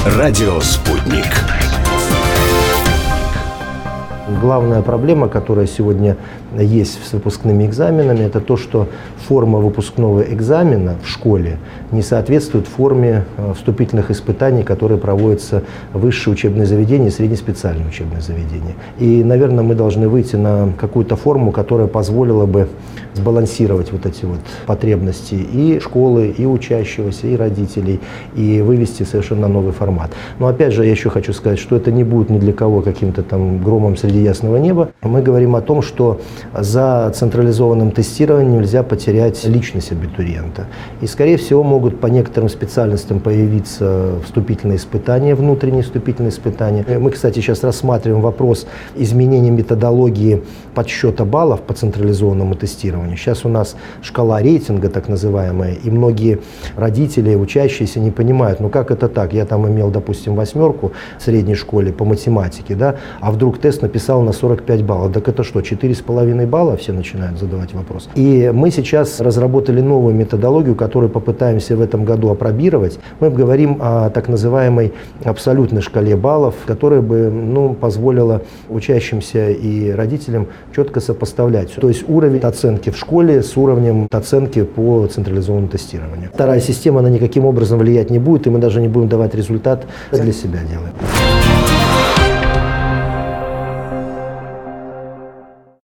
Радио «Спутник». Главная проблема, которая сегодня есть с выпускными экзаменами, это то, что форма выпускного экзамена в школе не соответствует форме вступительных испытаний, которые проводятся в высшие учебные заведения и среднеспециальные учебные заведения. И, наверное, мы должны выйти на какую-то форму, которая позволила бы сбалансировать вот эти вот потребности и школы, и учащегося, и родителей, и вывести совершенно новый формат. Но опять же, я еще хочу сказать, что это не будет ни для кого каким-то там громом среди ясного неба. Мы говорим о том, что за централизованным тестированием нельзя потерять личность абитуриента. И, скорее всего, могут по некоторым специальностям появиться вступительные испытания, внутренние вступительные испытания. Мы, кстати, сейчас рассматриваем вопрос изменения методологии подсчета баллов по централизованному тестированию. Сейчас у нас шкала рейтинга, так называемая, и многие родители, учащиеся не понимают, ну как это так? Я там имел, допустим, 8 в средней школе по математике, да, а вдруг тест написал на 45 баллов. Так это что, 4,5 балла? Все начинают задавать вопрос. И мы сейчас разработали новую методологию, которую попытаемся в этом году апробировать. Мы говорим о так называемой абсолютной шкале баллов, которая бы позволила учащимся и родителям четко сопоставлять. То есть уровень оценки в школе с уровнем оценки по централизованному тестированию. Вторая система, она никаким образом влиять не будет, и мы даже не будем давать результат, для себя делаем.